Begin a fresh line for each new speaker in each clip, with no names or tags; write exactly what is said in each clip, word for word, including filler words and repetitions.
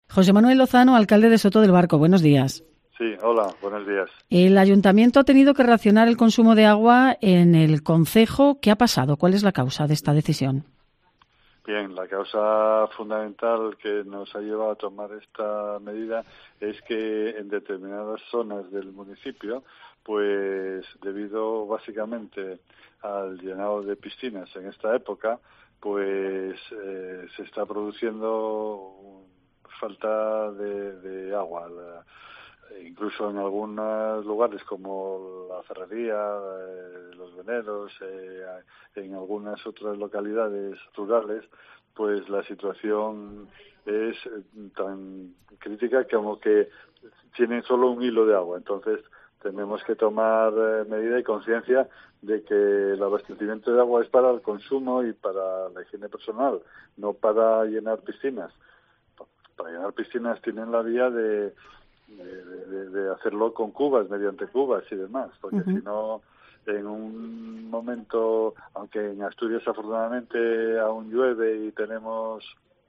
José Manuel Lozano, alcalde de Soto del Barco. Buenos días.
Sí, hola, buenos días.
El ayuntamiento ha tenido que racionar el consumo de agua en el concejo. ¿Qué ha pasado? ¿Cuál es la causa de esta decisión?
Bien, la causa fundamental que nos ha llevado a tomar esta medida es que en determinadas zonas del municipio, pues debido básicamente al llenado de piscinas en esta época, pues eh, se está produciendo falta de, de agua. La, incluso en algunos lugares como la Ferrería, eh, los Veneros, eh, en algunas otras localidades rurales, pues la situación es tan crítica como que tienen solo un hilo de agua. Entonces tenemos que tomar eh, medida y conciencia de que el abastecimiento de agua es para el consumo y para la higiene personal, no para llenar piscinas. Para llenar piscinas tienen la vía de De, de, de hacerlo con cubas, mediante cubas y demás, porque uh-huh. si no, en un momento, aunque en Asturias afortunadamente aún llueve y tenemos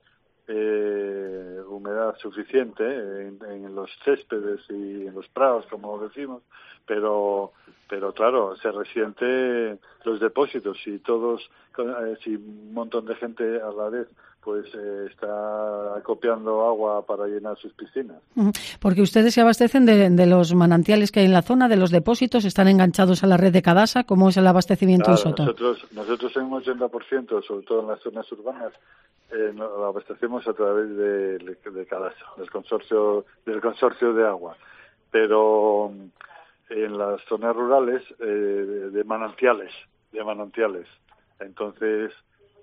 eh, humedad suficiente en, en los céspedes y en los prados, como decimos, pero pero claro, se resiente los depósitos y todos, eh, si un montón de gente a la vez pues eh, está acopiando agua para llenar sus piscinas.
Porque ustedes se abastecen de, de los manantiales que hay en la zona, de los depósitos, están enganchados a la red de Cadasa. ¿Cómo es el abastecimiento
claro,
en Soto?
Nosotros, nosotros en un ochenta por ciento, sobre todo en las zonas urbanas, eh, lo abastecemos a través de, de Cadasa, del consorcio, del consorcio de agua. Pero en las zonas rurales, eh, de, de manantiales, de manantiales. Entonces,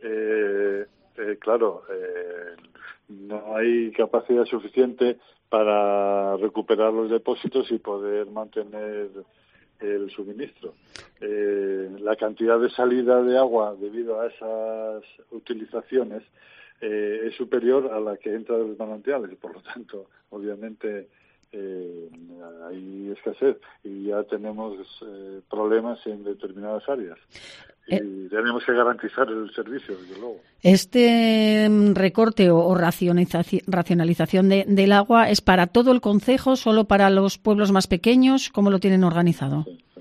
eh, Eh, claro, eh, no hay capacidad suficiente para recuperar los depósitos y poder mantener el suministro. Eh, la cantidad de salida de agua debido a esas utilizaciones eh, es superior a la que entra de los manantiales y por lo tanto, obviamente, eh, hay escasez y ya tenemos eh, problemas en determinadas áreas. Y eh, tenemos que garantizar el servicio, desde luego.
Este recorte o racionalización de, del agua es para todo el concejo, solo para los pueblos más pequeños. ¿Cómo lo tienen organizado?
Sí, sí.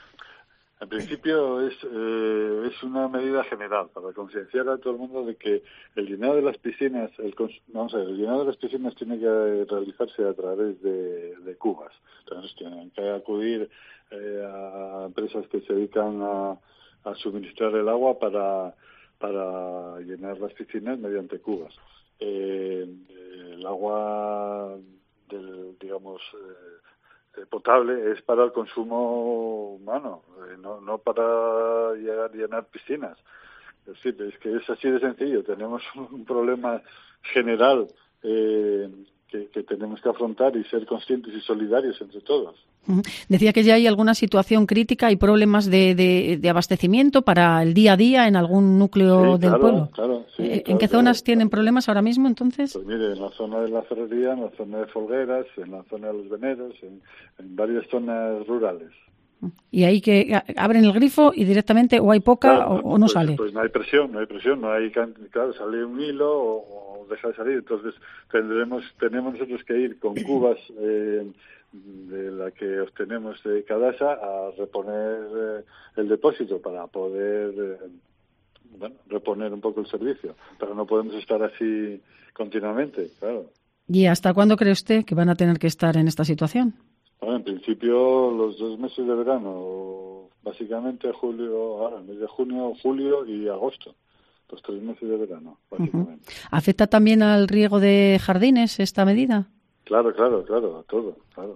En principio es eh, es una medida general para concienciar a todo el mundo de que el llenado de las piscinas, el vamos a ver, el llenado de las piscinas tiene que realizarse a través de, de cubas. Entonces tienen que acudir eh, a empresas que se dedican a a suministrar el agua para para llenar las piscinas mediante cubas. Eh, el agua del, digamos eh, potable es para el consumo humano, eh, no no para llegar llenar piscinas. Es decir, es que es así de sencillo. Tenemos un problema general eh, que, que tenemos que afrontar y ser conscientes y solidarios entre todos.
Decía que ya hay alguna situación crítica y problemas de, de, de abastecimiento para el día a día en algún núcleo
sí,
del
claro,
pueblo.
Claro, sí,
¿En
claro,
qué zonas
claro,
tienen
claro.
problemas ahora mismo, entonces?
Pues mire, en la zona de la Ferrería, en la zona de Folgueras, en la zona de los Veneros, en, en varias zonas rurales.
Y ahí que abren el grifo y directamente o hay poca
claro,
o, o no
pues,
sale.
Pues no hay presión, no hay presión, no hay, claro, sale un hilo o, o deja de salir. Entonces tendremos, tenemos nosotros que ir con cubas eh, de la que obtenemos de Cadasa a reponer eh, el depósito para poder eh, bueno, reponer un poco el servicio. Pero no podemos estar así continuamente, claro.
¿Y hasta cuándo cree usted que van a tener que estar en esta situación?
Bueno, en principio los dos meses de verano, básicamente julio, ahora, el mes de junio, julio y agosto, los tres meses de verano, básicamente.
Uh-huh. ¿Afecta también al riego de jardines esta medida?
Claro, claro, claro, a todo, claro.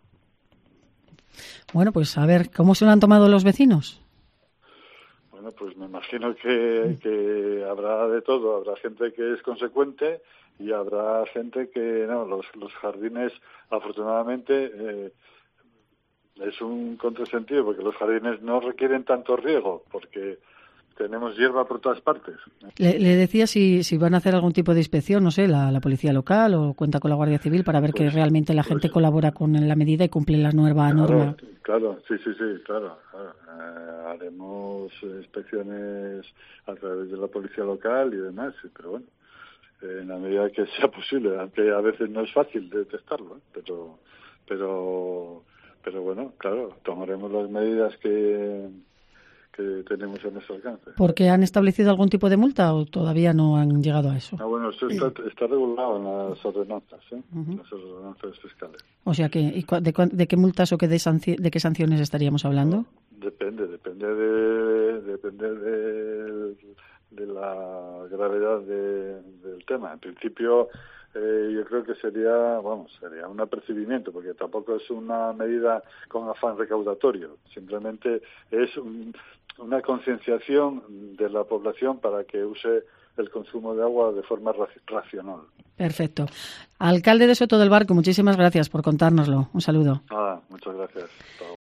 Bueno, pues a ver, ¿cómo se lo han tomado los vecinos?
Bueno, pues me imagino que, que habrá de todo, habrá gente que es consecuente y habrá gente que no, los, los jardines afortunadamente eh, es un contrasentido porque los jardines no requieren tanto riego porque tenemos hierba por todas partes.
Le, le decía si, si van a hacer algún tipo de inspección, no sé, la, la policía local o cuenta con la Guardia Civil para ver pues, que realmente la pues, gente colabora con la medida y cumple la nueva
claro,
norma.
Claro, sí, sí, sí, claro. claro. Eh, haremos inspecciones a través de la policía local y demás, pero bueno. en la medida que sea posible, aunque a veces no es fácil detectarlo, ¿eh? pero, pero, pero bueno, claro, tomaremos las medidas que que tenemos a nuestro alcance.
¿Porque han establecido algún tipo de multa o todavía no han llegado a eso?
Ah, bueno, eso está, está regulado en las ordenanzas, ¿eh?
Uh-huh.
Las ordenanzas fiscales.
O sea que, ¿y de, de qué multas o qué de, sanci- de qué sanciones estaríamos hablando?
No, depende, depende de, depende de, de la gravedad de, del tema. En principio, eh, yo creo que sería, vamos, sería un apercibimiento, porque tampoco es una medida con afán recaudatorio. Simplemente es un, una concienciación de la población para que use el consumo de agua de forma racional.
Perfecto. Alcalde de Soto del Barco, muchísimas gracias por contárnoslo. Un saludo.
Ah, muchas gracias. Hasta